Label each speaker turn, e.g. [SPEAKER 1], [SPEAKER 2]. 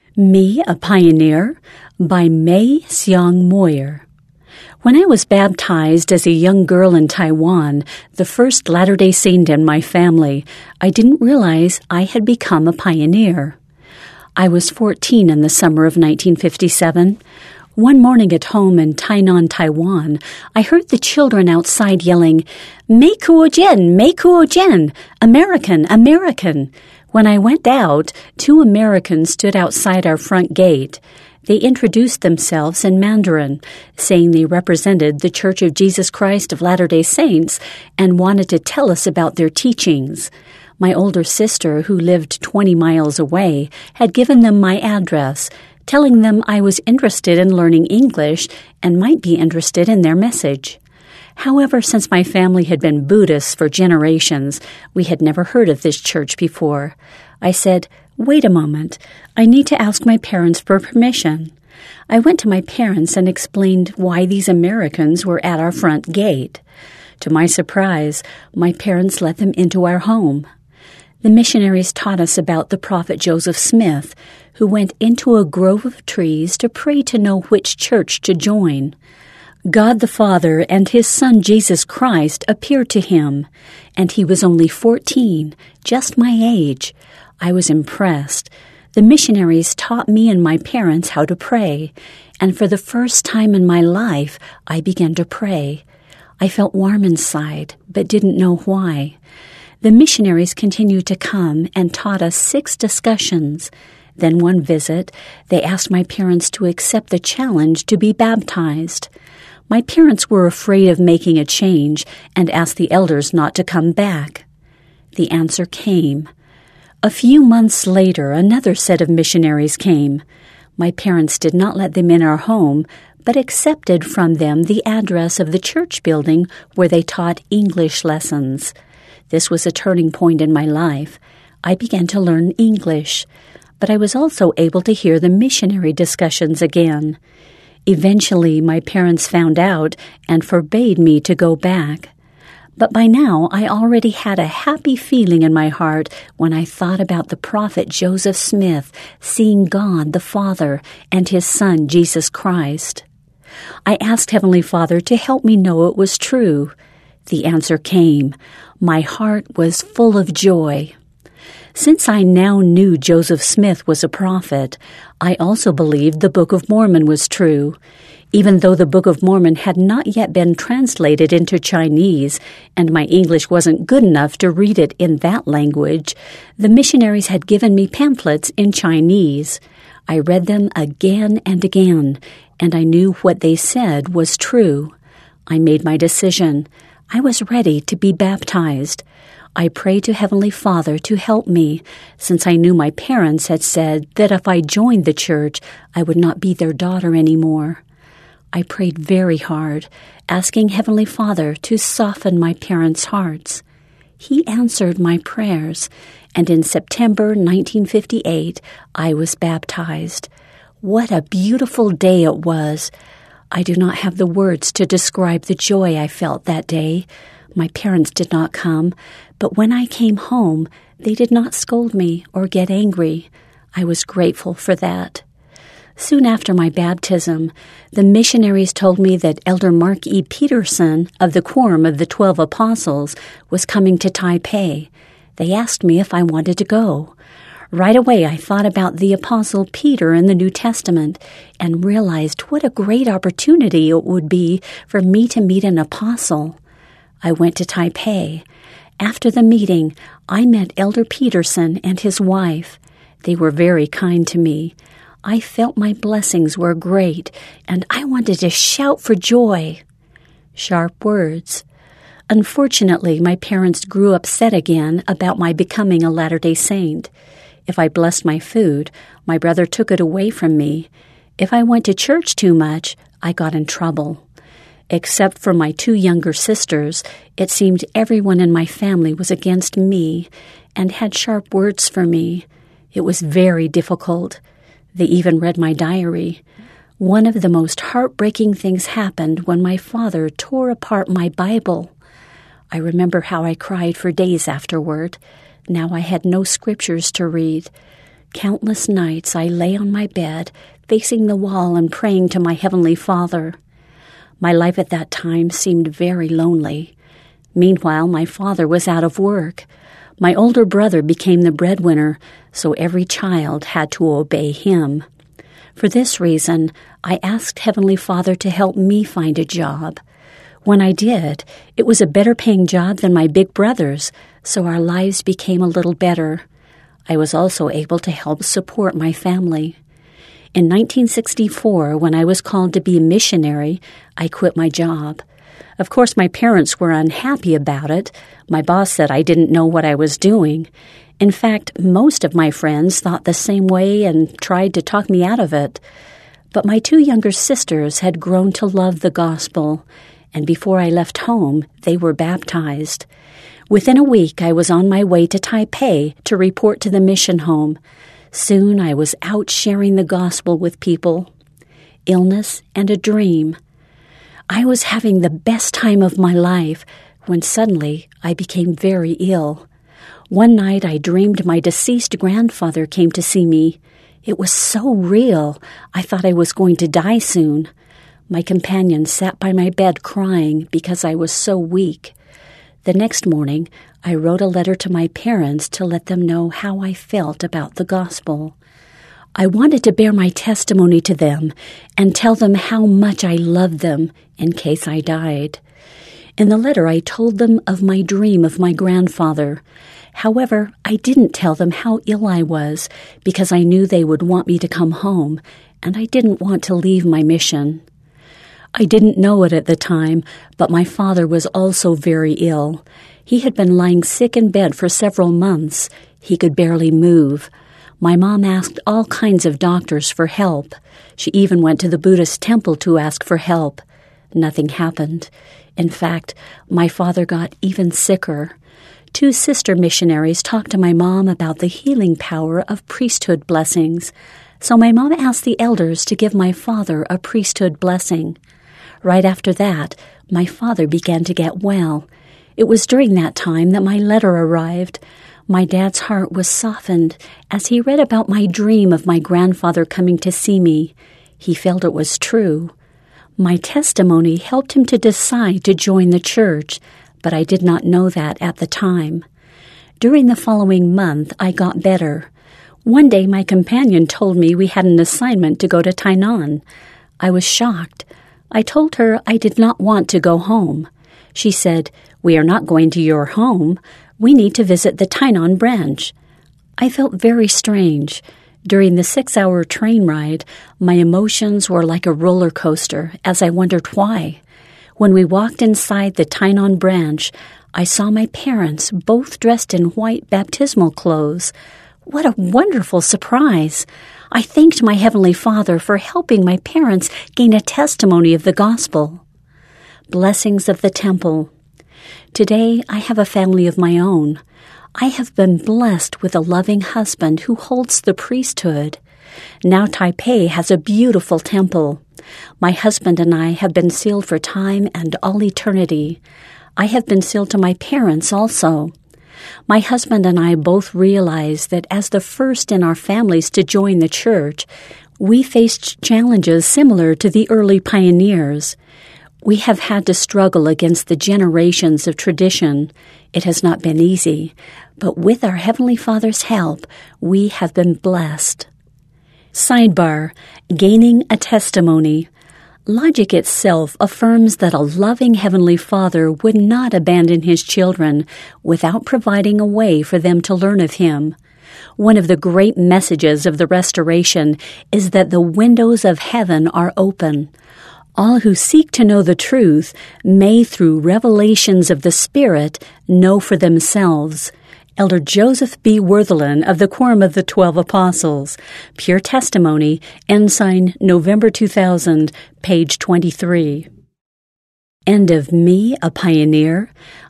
[SPEAKER 1] Me, a Pioneer, by May Seong Moyer. When I was baptized as a young girl in Taiwan, the first Latter-day Saint in my family, I didn't realize I had become a pioneer. I was 14 in the summer of 1957. One morning at home in Tainan, Taiwan, I heard the children outside yelling, "Mei Kuo Jian, Mei Kuo Jian, American, American." When I went out, 2 Americans stood outside our front gate. They introduced themselves in Mandarin, saying they represented the Church of Jesus Christ of Latter-day Saints and wanted to tell us about their teachings. My older sister, who lived 20 miles away, had given them my address, telling them I was interested in learning English and might be interested in their message. However, since my family had been Buddhists for generations, we had never heard of this church before. I said, "Wait a moment. I need to ask my parents for permission." I went to my parents and explained why these Americans were at our front gate. To my surprise, my parents let them into our home. The missionaries taught us about the prophet Joseph Smith, who went into a grove of trees to pray to know which church to join. God the Father and His Son Jesus Christ appeared to him, and he was only 14, just my age. I was impressed. The missionaries taught me and my parents how to pray, and for the first time in my life, I began to pray. I felt warm inside, but didn't know why. The missionaries continued to come and taught us 6 discussions. Then one visit, they asked my parents to accept the challenge to be baptized. My parents were afraid of making a change and asked the elders not to come back. The answer came. A few months later, another set of missionaries came. My parents did not let them in our home, but accepted from them the address of the church building where they taught English lessons. This was a turning point in my life. I began to learn English, but I was also able to hear the missionary discussions again. Eventually, my parents found out and forbade me to go back. But by now, I already had a happy feeling in my heart when I thought about the prophet Joseph Smith seeing God the Father and His Son Jesus Christ. I asked Heavenly Father to help me know it was true. The answer came. My heart was full of joy. Since I now knew Joseph Smith was a prophet, I also believed the Book of Mormon was true. Even though the Book of Mormon had not yet been translated into Chinese, and my English wasn't good enough to read it in that language, the missionaries had given me pamphlets in Chinese. I read them again and again, and I knew what they said was true. I made my decision. I was ready to be baptized. I prayed to Heavenly Father to help me, since I knew my parents had said that if I joined the church, I would not be their daughter anymore. I prayed very hard, asking Heavenly Father to soften my parents' hearts. He answered my prayers, and in September 1958, I was baptized. What a beautiful day it was! I do not have the words to describe the joy I felt that day. My parents did not come, but when I came home, they did not scold me or get angry. I was grateful for that. Soon after my baptism, the missionaries told me that Elder Mark E. Peterson of the Quorum of the 12 Apostles was coming to Taipei. They asked me if I wanted to go. Right away, I thought about the Apostle Peter in the New Testament and realized what a great opportunity it would be for me to meet an apostle. I went to Taipei. After the meeting, I met Elder Peterson and his wife. They were very kind to me. I felt my blessings were great, and I wanted to shout for joy. Sharp words. Unfortunately, my parents grew upset again about my becoming a Latter-day Saint. If I blessed my food, my brother took it away from me. If I went to church too much, I got in trouble. Except for my 2 younger sisters, it seemed everyone in my family was against me and had sharp words for me. It was very difficult. They even read my diary. One of the most heartbreaking things happened when my father tore apart my Bible. I remember how I cried for days afterward. Now I had no scriptures to read. Countless nights I lay on my bed, facing the wall and praying to my Heavenly Father. My life at that time seemed very lonely. Meanwhile, my father was out of work. My older brother became the breadwinner, so every child had to obey him. For this reason, I asked Heavenly Father to help me find a job. When I did, it was a better-paying job than my big brother's, so our lives became a little better. I was also able to help support my family. In 1964, when I was called to be a missionary, I quit my job. Of course, my parents were unhappy about it. My boss said I didn't know what I was doing. In fact, most of my friends thought the same way and tried to talk me out of it. But my two younger sisters had grown to love the gospel, and before I left home, they were baptized. Within a week, I was on my way to Taipei to report to the mission home. Soon I was out sharing the gospel with people. Illness and a dream. I was having the best time of my life when suddenly I became very ill. One night I dreamed my deceased grandfather came to see me. It was so real, I thought I was going to die soon. My companion sat by my bed crying because I was so weak. The next morning, I wrote a letter to my parents to let them know how I felt about the gospel. I wanted to bear my testimony to them and tell them how much I loved them in case I died. In the letter, I told them of my dream of my grandfather. However, I didn't tell them how ill I was because I knew they would want me to come home, and I didn't want to leave my mission. I didn't know it at the time, but my father was also very ill. He had been lying sick in bed for several months. He could barely move. My mom asked all kinds of doctors for help. She even went to the Buddhist temple to ask for help. Nothing happened. In fact, my father got even sicker. Two sister missionaries talked to my mom about the healing power of priesthood blessings. So my mom asked the elders to give my father a priesthood blessing. Right after that, my father began to get well. It was during that time that my letter arrived. My dad's heart was softened as he read about my dream of my grandfather coming to see me. He felt it was true. My testimony helped him to decide to join the church, but I did not know that at the time. During the following month, I got better. One day, my companion told me we had an assignment to go to Tainan. I was shocked. I told her I did not want to go home. She said, "We are not going to your home. We need to visit the Tainan branch." I felt very strange. During the 6-hour train ride, my emotions were like a roller coaster as I wondered why. When we walked inside the Tainan branch, I saw my parents both dressed in white baptismal clothes. What a wonderful surprise! I thanked my Heavenly Father for helping my parents gain a testimony of the gospel. Blessings of the temple. Today, I have a family of my own. I have been blessed with a loving husband who holds the priesthood. Now Taipei has a beautiful temple. My husband and I have been sealed for time and all eternity. I have been sealed to my parents also. My husband and I both realize that as the first in our families to join the church, we faced challenges similar to the early pioneers. We have had to struggle against the generations of tradition. It has not been easy, but with our Heavenly Father's help, we have been blessed. Sidebar: Gaining a testimony. Logic itself affirms that a loving Heavenly Father would not abandon His children without providing a way for them to learn of Him. One of the great messages of the Restoration is that the windows of heaven are open. All who seek to know the truth may, through revelations of the Spirit, know for themselves. Elder Joseph B. Worthelin of the Quorum of the 12 Apostles. Pure Testimony, Ensign, November 2000, page 23. And of me, a pioneer,